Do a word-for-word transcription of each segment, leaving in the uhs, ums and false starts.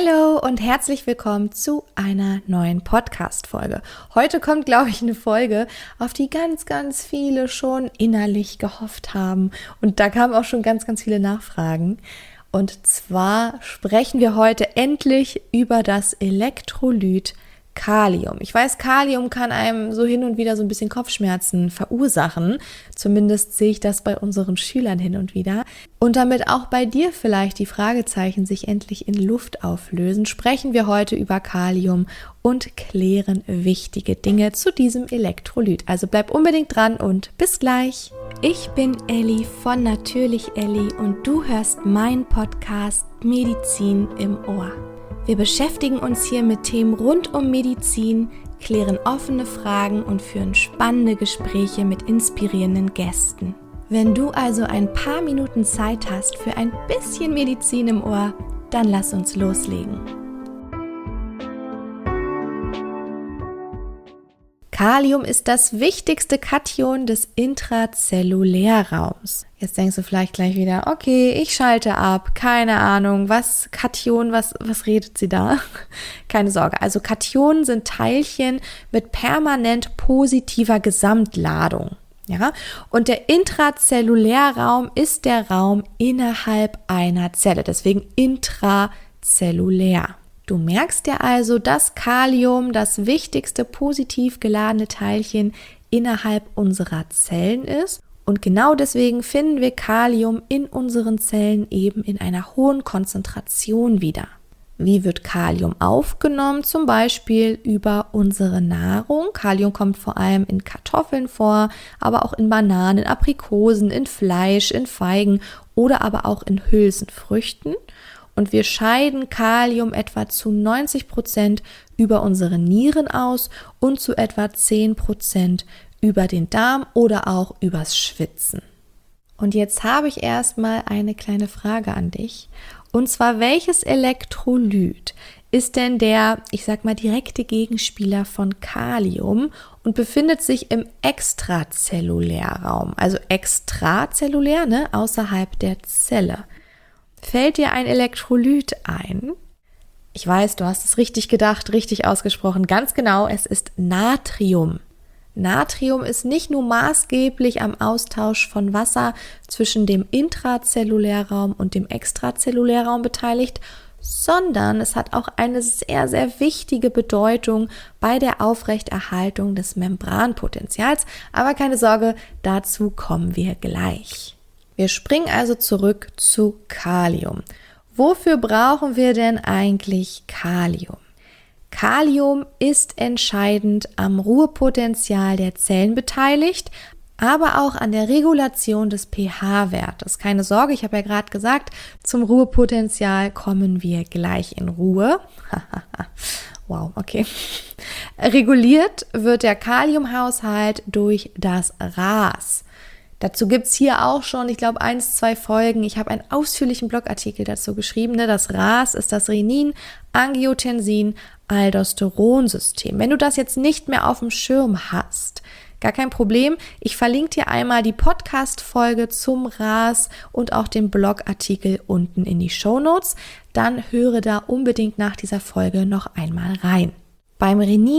Hallo und herzlich willkommen zu einer neuen Podcast-Folge. Heute kommt, glaube ich, eine Folge, auf die ganz, ganz viele schon innerlich gehofft haben. Und da kamen auch schon ganz, ganz viele Nachfragen. Und zwar sprechen wir heute endlich über das Elektrolyt Kalium. Ich weiß, Kalium kann einem so hin und wieder so ein bisschen Kopfschmerzen verursachen. Zumindest sehe ich das bei unseren Schülern hin und wieder. Und damit auch bei dir vielleicht die Fragezeichen sich endlich in Luft auflösen, sprechen wir heute über Kalium und klären wichtige Dinge zu diesem Elektrolyt. Also bleib unbedingt dran und bis gleich. Ich bin Elli von Natürlich Elli und du hörst meinen Podcast Medizin im Ohr. Wir beschäftigen uns hier mit Themen rund um Medizin, klären offene Fragen und führen spannende Gespräche mit inspirierenden Gästen. Wenn du also ein paar Minuten Zeit hast für ein bisschen Medizin im Ohr, dann lass uns loslegen. Kalium ist das wichtigste Kation des Intrazellulärraums. Jetzt denkst du vielleicht gleich wieder, okay, ich schalte ab, keine Ahnung, was Kation, was, was redet sie da? Keine Sorge, also Kationen sind Teilchen mit permanent positiver Gesamtladung. Ja? Und der Intrazellulärraum ist der Raum innerhalb einer Zelle, deswegen intrazellulär. Du merkst ja also, dass Kalium das wichtigste positiv geladene Teilchen innerhalb unserer Zellen ist. Und genau deswegen finden wir Kalium in unseren Zellen eben in einer hohen Konzentration wieder. Wie wird Kalium aufgenommen? Zum Beispiel über unsere Nahrung. Kalium kommt vor allem in Kartoffeln vor, aber auch in Bananen, Aprikosen, in Fleisch, in Feigen oder aber auch in Hülsenfrüchten. Und wir scheiden Kalium etwa zu neunzig Prozent über unsere Nieren aus und zu etwa zehn Prozent über den Darm oder auch übers Schwitzen. Und jetzt habe ich erstmal eine kleine Frage an dich. Und zwar, welches Elektrolyt ist denn der, ich sag mal, direkte Gegenspieler von Kalium und befindet sich im Extrazellulärraum, also extrazellulär, ne, außerhalb der Zelle? Fällt dir ein Elektrolyt ein? Ich weiß, du hast es richtig gedacht, richtig ausgesprochen. Ganz genau, es ist Natrium. Natrium ist nicht nur maßgeblich am Austausch von Wasser zwischen dem Intrazellulärraum und dem Extrazellulärraum beteiligt, sondern es hat auch eine sehr, sehr wichtige Bedeutung bei der Aufrechterhaltung des Membranpotentials. Aber keine Sorge, dazu kommen wir gleich. Wir springen also zurück zu Kalium. Wofür brauchen wir denn eigentlich Kalium? Kalium ist entscheidend am Ruhepotenzial der Zellen beteiligt, aber auch an der Regulation des pH-Wertes. Keine Sorge, ich habe ja gerade gesagt, zum Ruhepotenzial kommen wir gleich in Ruhe. Wow, okay. Reguliert wird der Kaliumhaushalt durch das R A S. Dazu gibt's hier auch schon, ich glaube, eins, zwei Folgen. Ich habe einen ausführlichen Blogartikel dazu geschrieben. Ne? Das R A S ist das Renin-Angiotensin-Aldosteronsystem. Wenn du das jetzt nicht mehr auf dem Schirm hast, gar kein Problem. Ich verlinke dir einmal die Podcast-Folge zum R A S und auch den Blogartikel unten in die Shownotes. Dann höre da unbedingt nach dieser Folge noch einmal rein. Beim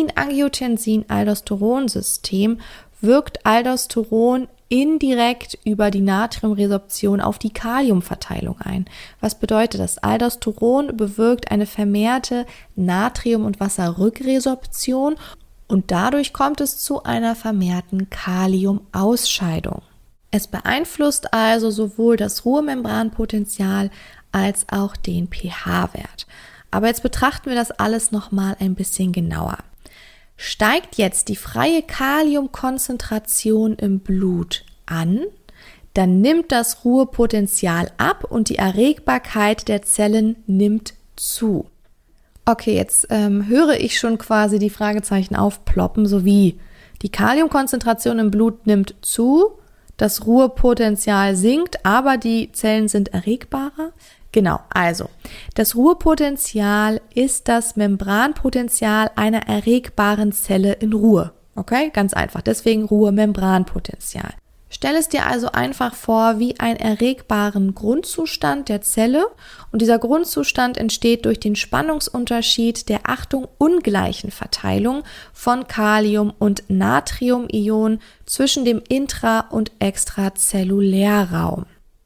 Renin-Angiotensin-Aldosteronsystem wirkt Aldosteron indirekt über die Natriumresorption auf die Kaliumverteilung ein. Was bedeutet das? Aldosteron bewirkt eine vermehrte Natrium- und Wasserrückresorption und dadurch kommt es zu einer vermehrten Kaliumausscheidung. Es beeinflusst also sowohl das Ruhemembranpotential als auch den pH-Wert. Aber jetzt betrachten wir das alles nochmal ein bisschen genauer. Steigt jetzt die freie Kaliumkonzentration im Blut an, dann nimmt das Ruhepotenzial ab und die Erregbarkeit der Zellen nimmt zu. Okay, jetzt ähm, höre ich schon quasi die Fragezeichen aufploppen, sowie die Kaliumkonzentration im Blut nimmt zu, das Ruhepotenzial sinkt, aber die Zellen sind erregbarer. Genau, also das Ruhepotenzial ist das Membranpotential einer erregbaren Zelle in Ruhe. Okay, ganz einfach, deswegen Ruhemembranpotential. Stell es dir also einfach vor wie einen erregbaren Grundzustand der Zelle und dieser Grundzustand entsteht durch den Spannungsunterschied der, Achtung, ungleichen Verteilung von Kalium- und Natriumionen zwischen dem Intra- und Extrazellulärraum.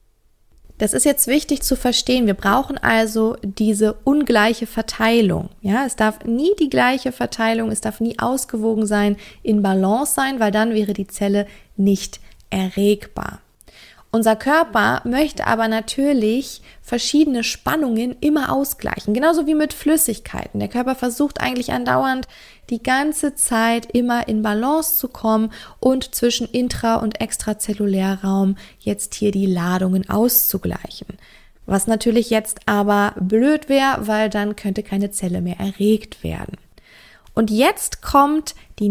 Das ist jetzt wichtig zu verstehen. Wir brauchen also diese ungleiche Verteilung. Ja, es darf nie die gleiche Verteilung, es darf nie ausgewogen sein, in Balance sein, weil dann wäre die Zelle nicht erregbar. Unser Körper möchte aber natürlich verschiedene Spannungen immer ausgleichen, genauso wie mit Flüssigkeiten. Der Körper versucht eigentlich andauernd die ganze Zeit immer in Balance zu kommen und zwischen Intra- und Extrazellulärraum jetzt hier die Ladungen auszugleichen. Was natürlich jetzt aber blöd wäre, weil dann könnte keine Zelle mehr erregt werden. Und jetzt kommt die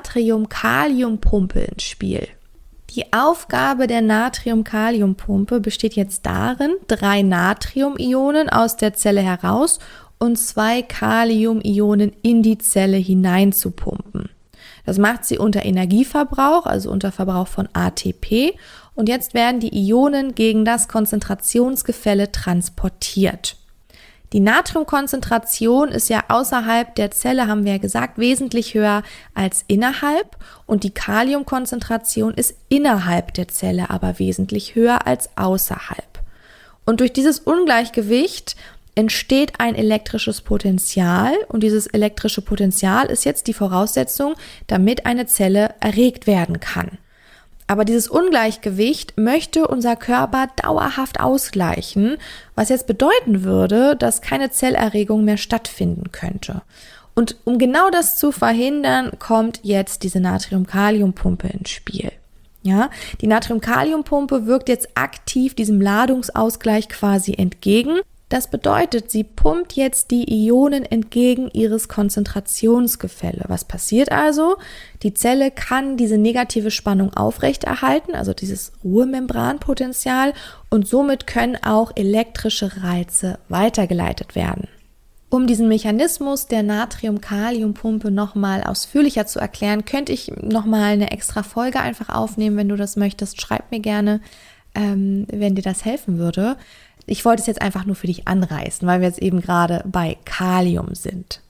Natrium-Kalium-Pumpe ins Spiel. Die Aufgabe der Natrium-Kalium-Pumpe besteht jetzt darin, drei Natriumionen aus der Zelle heraus und zwei Kaliumionen in die Zelle hineinzupumpen. Das macht sie unter Energieverbrauch, also unter Verbrauch von A T P. Und jetzt werden die Ionen gegen das Konzentrationsgefälle transportiert. Die Natriumkonzentration ist ja außerhalb der Zelle, haben wir ja gesagt, wesentlich höher als innerhalb und die Kaliumkonzentration ist innerhalb der Zelle aber wesentlich höher als außerhalb. Und durch dieses Ungleichgewicht entsteht ein elektrisches Potenzial und dieses elektrische Potenzial ist jetzt die Voraussetzung, damit eine Zelle erregt werden kann. Aber dieses Ungleichgewicht möchte unser Körper dauerhaft ausgleichen, was jetzt bedeuten würde, dass keine Zellerregung mehr stattfinden könnte. Und um genau das zu verhindern, kommt jetzt diese Natrium-Kalium-Pumpe ins Spiel. Ja, die Natrium-Kalium-Pumpe wirkt jetzt aktiv diesem Ladungsausgleich quasi entgegen. Das bedeutet, sie pumpt jetzt die Ionen entgegen ihres Konzentrationsgefälle. Was passiert also? Die Zelle kann diese negative Spannung aufrechterhalten, also dieses Ruhemembranpotenzial, und somit können auch elektrische Reize weitergeleitet werden. Um diesen Mechanismus der Natrium-Kalium-Pumpe nochmal ausführlicher zu erklären, könnte ich nochmal eine extra Folge einfach aufnehmen, wenn du das möchtest. Schreib mir gerne, ähm, wenn dir das helfen würde. Ich wollte es jetzt einfach nur für dich anreißen, weil wir jetzt eben gerade bei Kalium sind.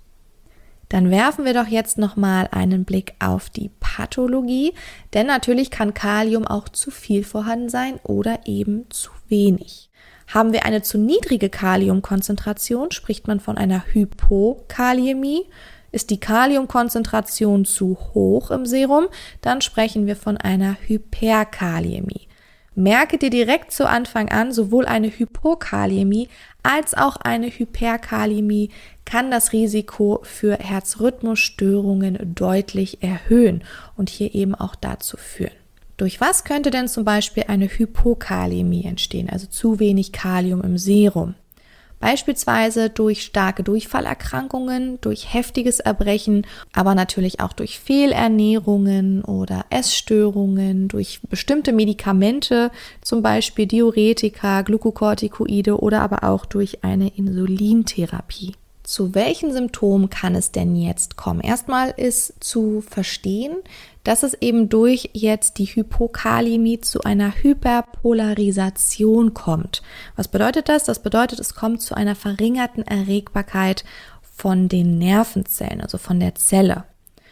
Dann werfen wir doch jetzt nochmal einen Blick auf die Pathologie, denn natürlich kann Kalium auch zu viel vorhanden sein oder eben zu wenig. Haben wir eine zu niedrige Kaliumkonzentration, spricht man von einer Hypokaliämie. Ist die Kaliumkonzentration zu hoch im Serum, dann sprechen wir von einer Hyperkaliämie. Merke dir direkt zu Anfang an, sowohl eine Hypokaliämie als auch eine Hyperkaliämie kann das Risiko für Herzrhythmusstörungen deutlich erhöhen und hier eben auch dazu führen. Durch was könnte denn zum Beispiel eine Hypokaliämie entstehen, also zu wenig Kalium im Serum? Beispielsweise durch starke Durchfallerkrankungen, durch heftiges Erbrechen, aber natürlich auch durch Fehlernährungen oder Essstörungen, durch bestimmte Medikamente, zum Beispiel Diuretika, Glukokortikoide oder aber auch durch eine Insulintherapie. Zu welchen Symptomen kann es denn jetzt kommen? Erstmal ist zu verstehen, dass es eben durch jetzt die Hypokaliämie zu einer Hyperpolarisation kommt. Was bedeutet das? Das bedeutet, es kommt zu einer verringerten Erregbarkeit von den Nervenzellen, also von der Zelle.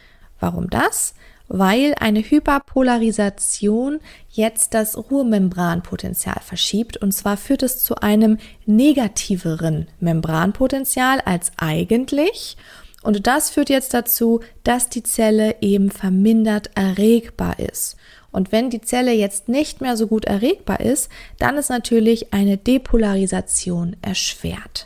Warum das? Weil eine Hyperpolarisation jetzt das Ruhemembranpotenzial verschiebt und zwar führt es zu einem negativeren Membranpotenzial als eigentlich und das führt jetzt dazu, dass die Zelle eben vermindert erregbar ist. Und wenn die Zelle jetzt nicht mehr so gut erregbar ist, dann ist natürlich eine Depolarisation erschwert.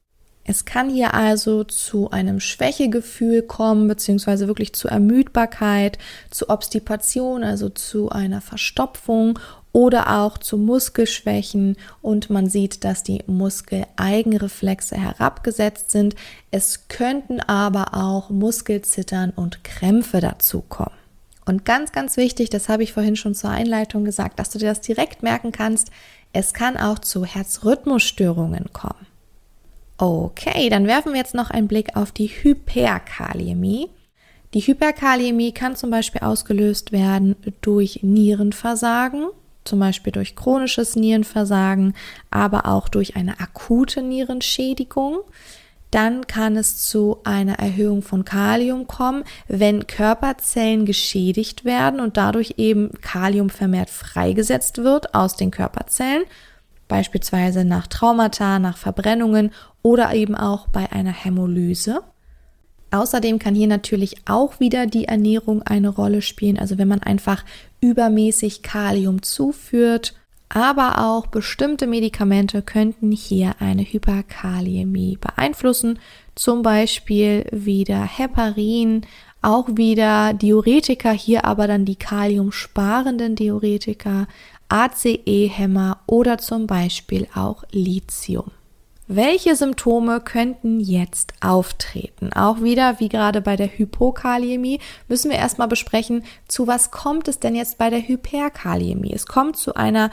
Es kann hier also zu einem Schwächegefühl kommen, beziehungsweise wirklich zu Ermüdbarkeit, zu Obstipation, also zu einer Verstopfung oder auch zu Muskelschwächen und man sieht, dass die Muskeleigenreflexe herabgesetzt sind. Es könnten aber auch Muskelzittern und Krämpfe dazukommen. Und ganz, ganz wichtig, das habe ich vorhin schon zur Einleitung gesagt, dass du dir das direkt merken kannst, es kann auch zu Herzrhythmusstörungen kommen. Okay, dann werfen wir jetzt noch einen Blick auf die Hyperkaliämie. Die Hyperkaliämie kann zum Beispiel ausgelöst werden durch Nierenversagen, zum Beispiel durch chronisches Nierenversagen, aber auch durch eine akute Nierenschädigung. Dann kann es zu einer Erhöhung von Kalium kommen, wenn Körperzellen geschädigt werden und dadurch eben Kalium vermehrt freigesetzt wird aus den Körperzellen, beispielsweise nach Traumata, nach Verbrennungen oder eben auch bei einer Hämolyse. Außerdem kann hier natürlich auch wieder die Ernährung eine Rolle spielen, also wenn man einfach übermäßig Kalium zuführt. Aber auch bestimmte Medikamente könnten hier eine Hyperkaliämie beeinflussen, zum Beispiel wieder Heparin, auch wieder Diuretika, hier aber dann die kaliumsparenden Diuretika, A C E-Hämmer oder zum Beispiel auch Lithium. Welche Symptome könnten jetzt auftreten? Auch wieder, wie gerade bei der Hypokaliämie, müssen wir erstmal besprechen, zu was kommt es denn jetzt bei der Hyperkaliämie? Es kommt zu einer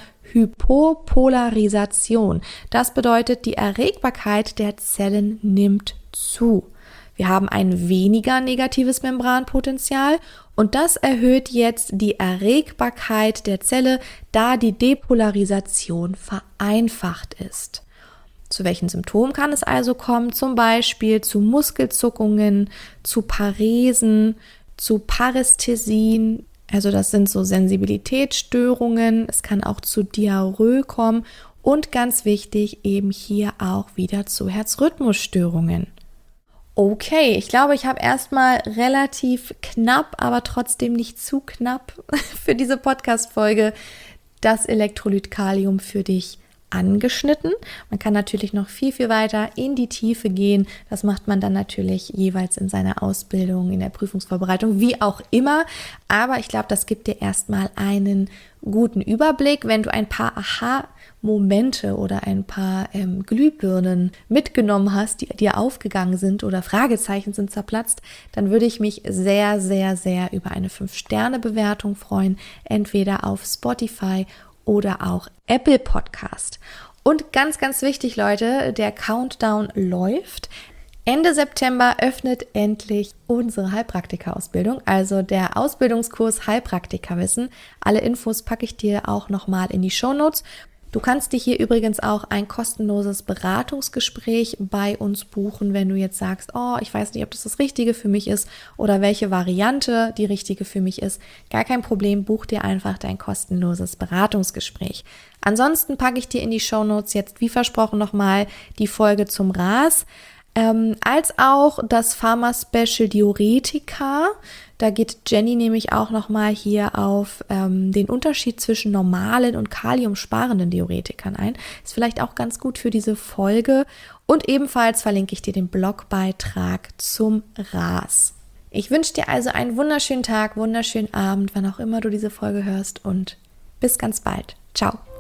Hypopolarisation. Das bedeutet, die Erregbarkeit der Zellen nimmt zu. Wir haben ein weniger negatives Membranpotenzial und das erhöht jetzt die Erregbarkeit der Zelle, da die Depolarisation vereinfacht ist. Zu welchen Symptomen kann es also kommen? Zum Beispiel zu Muskelzuckungen, zu Paresen, zu Parästhesien. Also das sind so Sensibilitätsstörungen. Es kann auch zu Diarrhoe kommen und ganz wichtig eben hier auch wieder zu Herzrhythmusstörungen. Okay, ich glaube, ich habe erstmal relativ knapp, aber trotzdem nicht zu knapp für diese Podcast-Folge das Elektrolyt Kalium für dich angeschnitten. Man kann natürlich noch viel, viel weiter in die Tiefe gehen. Das macht man dann natürlich jeweils in seiner Ausbildung, in der Prüfungsvorbereitung, wie auch immer. Aber ich glaube, das gibt dir erstmal einen guten Überblick. Wenn du ein paar Aha-Momente oder ein paar ähm, Glühbirnen mitgenommen hast, die dir aufgegangen sind oder Fragezeichen sind zerplatzt, dann würde ich mich sehr, sehr, sehr über eine fünf Sterne Bewertung freuen, entweder auf Spotify oder auch Apple Podcast. Und ganz, ganz wichtig, Leute, der Countdown läuft. Ende September öffnet endlich unsere Heilpraktika-Ausbildung, also der Ausbildungskurs Heilpraktikerwissen. Alle Infos packe ich dir auch nochmal in die Shownotes. Du kannst dir hier übrigens auch ein kostenloses Beratungsgespräch bei uns buchen, wenn du jetzt sagst, oh, ich weiß nicht, ob das das Richtige für mich ist oder welche Variante die richtige für mich ist. Gar kein Problem, buch dir einfach dein kostenloses Beratungsgespräch. Ansonsten packe ich dir in die Shownotes jetzt, wie versprochen, nochmal die Folge zum R A S. Ähm, als auch das Pharma-Special Diuretika. Da geht Jenny nämlich auch nochmal hier auf ähm, den Unterschied zwischen normalen und kaliumsparenden Diuretikern ein. Ist vielleicht auch ganz gut für diese Folge. Und ebenfalls verlinke ich dir den Blogbeitrag zum R A S. Ich wünsche dir also einen wunderschönen Tag, wunderschönen Abend, wann auch immer du diese Folge hörst und bis ganz bald. Ciao.